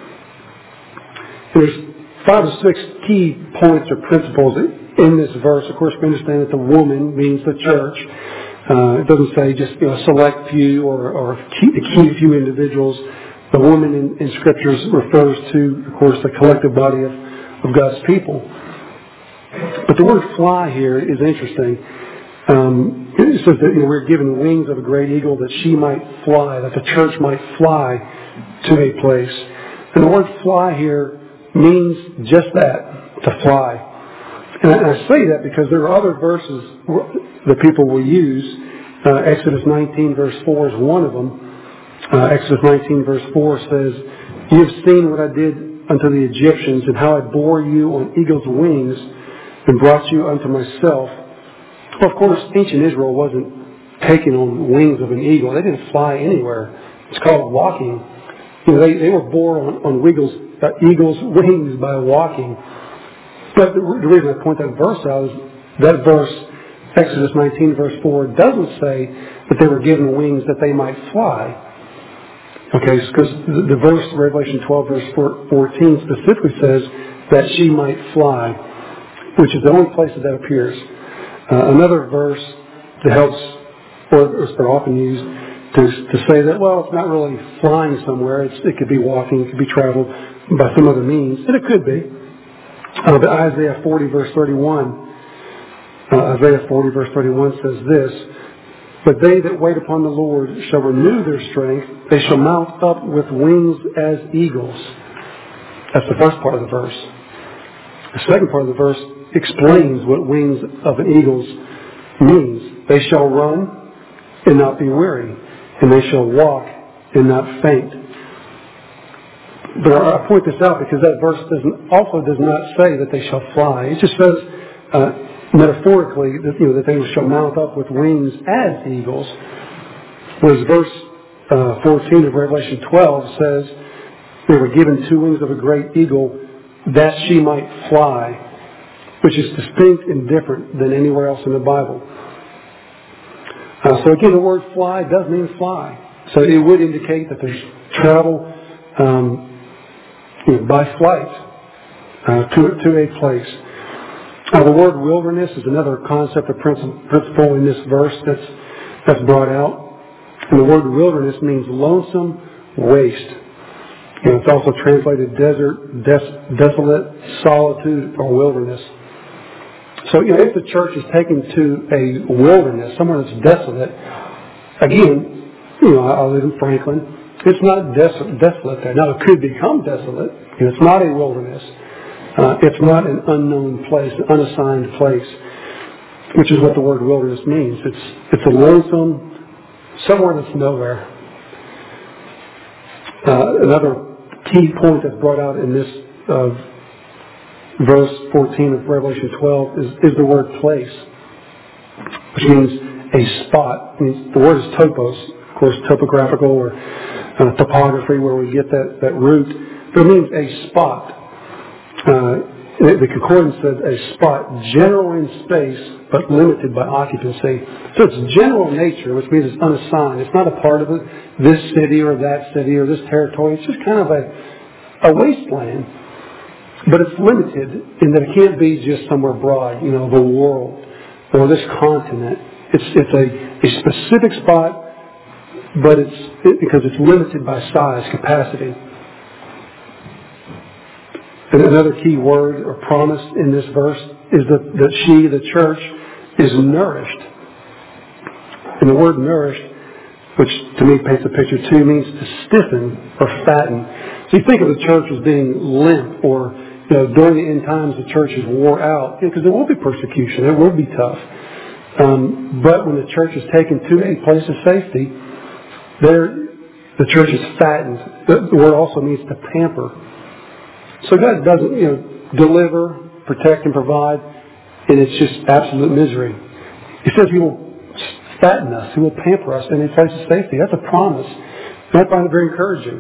And there's five or six key points or principles in this verse. Of course, we understand that the woman means the church. Uh, it doesn't say just you know, a select few or, or a key, a key few individuals. The woman in, in Scriptures refers to, of course, the collective body of, of God's people. But the word fly here is interesting. Um, it says that you know, we're given wings of a great eagle that she might fly, that the church might fly to a place. And the word fly here means just that, to fly. And I, and I say that because there are other verses that people will use. Uh, Exodus nineteen verse four is one of them. Uh, Exodus nineteen verse four says, You have seen what I did unto the Egyptians, and how I bore you on eagle's wings and brought you unto myself. Well, of course, ancient Israel wasn't taken on wings of an eagle. They didn't fly anywhere. It's called walking. You know, they, they were born on, on eagle's, uh, eagle's wings by walking. But the, the reason I point that verse out is that verse, Exodus nineteen, verse four, doesn't say that they were given wings that they might fly. Okay, because the, the verse, Revelation twelve, verse fourteen, specifically says that she might fly, which is the only place that that appears. Uh, another verse that helps, or is often used to, to say that, well, it's not really flying somewhere. It's, it could be walking, it could be traveled by some other means, and it could be. Uh, but Isaiah forty, verse thirty-one, uh, Isaiah forty, verse thirty-one says this, but they that wait upon the Lord shall renew their strength. They shall mount up with wings as eagles. That's the first part of the verse. The second part of the verse explains what wings of an eagle's means. They shall run and not be weary, and they shall walk and not faint. But I point this out because that verse doesn't, also does not say that they shall fly. It just says uh, metaphorically that, you know, that they shall mount up with wings as eagles. Whereas verse uh, fourteen of Revelation twelve says they were given two wings of a great eagle that she might fly, which is distinct and different than anywhere else in the Bible. Uh, so again, the word fly does mean fly. So it would indicate that there's travel um, you know, by flight uh, to, to a place. Uh, the word wilderness is another concept or principle in this verse that's, that's brought out. And the word wilderness means lonesome waste. And it's also translated desert, des- desolate, solitude, or wilderness. So, you know, if the church is taken to a wilderness, somewhere that's desolate, again, you know, I live in Franklin. It's not des- desolate there. Now, it could become desolate. You know, it's not a wilderness. Uh, it's not an unknown place, an unassigned place, which is what the word wilderness means. It's it's a lonesome, somewhere that's nowhere. Uh, another key point that's brought out in this uh, verse fourteen of Revelation twelve is, is the word place, which means a spot. It means, the word is topos, of course, topographical or uh, topography, where we get that, that root. But it means a spot. Uh, the concordance says a spot, general in space, but limited by occupancy. So it's general in nature, which means it's unassigned. It's not a part of it, this city or that city or this territory. It's just kind of a, a wasteland. But it's limited in that it can't be just somewhere broad, you know, the world or this continent. It's it's a, a specific spot, but it's it, because it's limited by size, capacity. And another key word or promise in this verse is that, that she, the church, is nourished. And the word nourished, which to me paints a picture too, means to stiffen or fatten. So you think of the church as being limp, or you know, during the end times the church is wore out, because you know, there will be persecution, it will be tough. Um, but when the church is taken to a place of safety, there the church is fattened. The, the word also means to pamper. So God doesn't, you know, deliver, protect, and provide, and it's just absolute misery. He says He will fatten us. He will pamper us in a place of safety. That's a promise. And I find it very encouraging.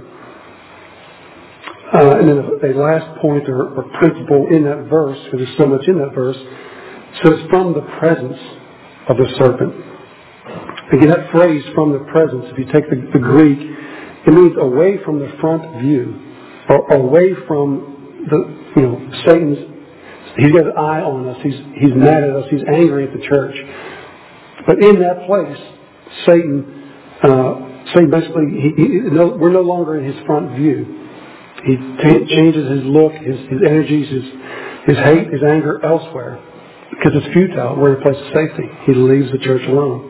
Uh, and then a, a last point or, or principle in that verse, because there's so much in that verse, says from the presence of the serpent. Again, that phrase, from the presence, if you take the, the Greek, it means away from the front view, or away from the, you know, Satan's, he's got an eye on us. He's, he's mad at us. He's angry at the church. But in that place, Satan, uh, Satan basically, he, he, no, we're no longer in his front view. He t- changes his look, his, his energies, his, his hate, his anger elsewhere. Because it's futile. We're in a place of safety. He leaves the church alone.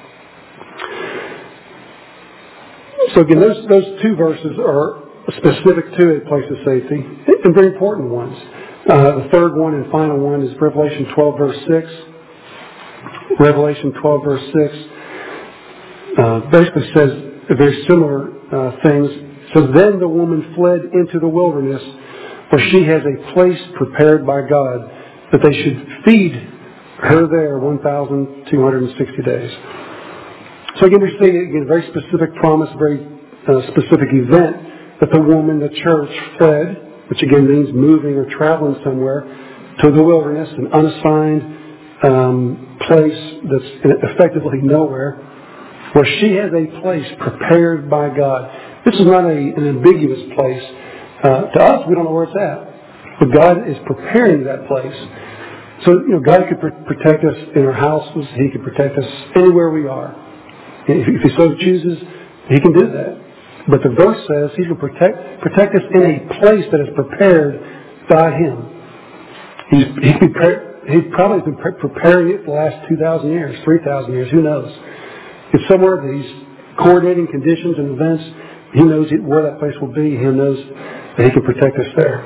So again, those, those two verses are specific to a place of safety, and very important ones. Uh, the third one and final one is Revelation twelve, verse six. Revelation twelve, verse six uh, basically says very similar uh, things. So then the woman fled into the wilderness, where she has a place prepared by God that they should feed her there one thousand two hundred sixty days. So again, we see again a very specific promise, a very uh, specific event that the woman, the church, fled, which again means moving or traveling somewhere to the wilderness, an unassigned um, place that's effectively nowhere, where she has a place prepared by God. This is not a, an ambiguous place. Uh, to us, we don't know where it's at. But God is preparing that place. So, you know, God could pr- protect us in our houses. He could protect us anywhere we are. If, if He so chooses, He can do that. But the verse says He can protect protect us in a place that is prepared by Him. He's, he prepared, He's probably been pre- preparing it for the last two thousand years, three thousand years, who knows. It's somewhere that He's coordinating conditions and events. He knows where that place will be. He knows that He can protect us there.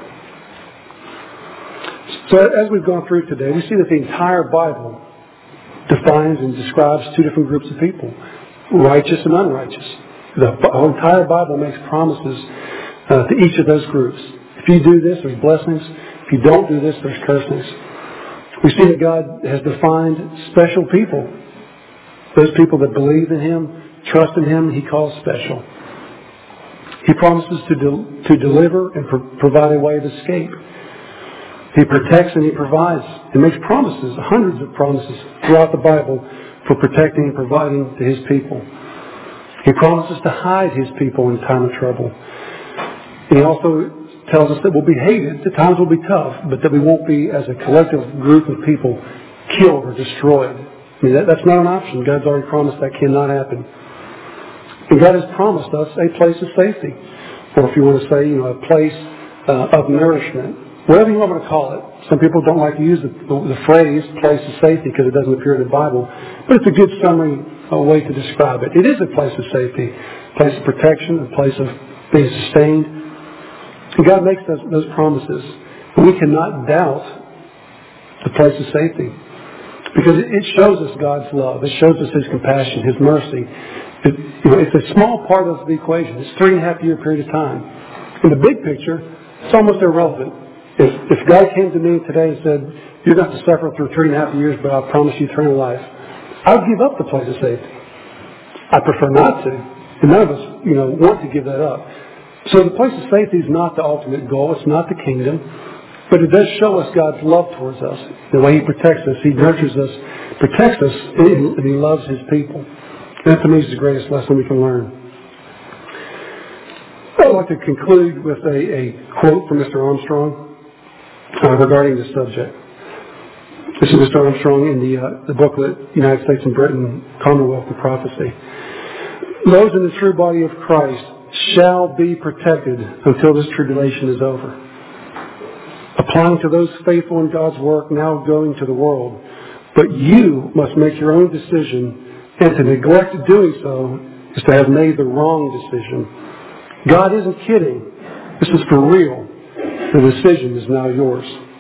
So as we've gone through today, we see that the entire Bible defines and describes two different groups of people, righteous and unrighteous. The whole entire Bible makes promises uh, to each of those groups. If you do this, there's blessings. If you don't do this, there's cursings. We see that God has defined special people. Those people that believe in Him, trust in Him, He calls special. He promises to de- to deliver and pro- provide a way of escape. He protects and He provides. He makes promises, hundreds of promises throughout the Bible for protecting and providing to His people. He promises to hide His people in time of trouble. He also tells us that we'll be hated. The times will be tough, but that we won't be, as a collective group of people, killed or destroyed. I mean, that, that's not an option. God's already promised that cannot happen. And God has promised us a place of safety. Or if you want to say, you know, a place uh, of nourishment. Whatever you want to call it. Some people don't like to use the, the, the phrase place of safety because it doesn't appear in the Bible. But it's a good summary uh, way to describe it. It is a place of safety, a place of protection, a place of being sustained. And God makes those, those promises. And we cannot doubt the place of safety. Because it, it shows us God's love. It shows us His compassion, His mercy. It, you know, it's a small part of the equation. It's a three and a half year period of time. In the big picture, it's almost irrelevant. If, if God came to me today and said, you're going to have to suffer through three and a half years, but I promise you eternal life, I would give up the place of safety. I prefer not to. And none of us, you know, want to give that up. So the place of safety is not the ultimate goal. It's not the kingdom. But it does show us God's love towards us. The way He protects us. He nurtures us, protects us, and He loves His people. That to me is the greatest lesson we can learn. I'd like to conclude with a, a quote from Mister Armstrong uh, regarding this subject. This is Mister Armstrong in the, uh, the booklet, United States and Britain, Commonwealth of Prophecy. Those in the true body of Christ shall be protected until this tribulation is over. Applying to those faithful in God's work now going to the world. But you must make your own decision, and to neglect doing so is to have made the wrong decision. God isn't kidding. This is for real. The decision is now yours.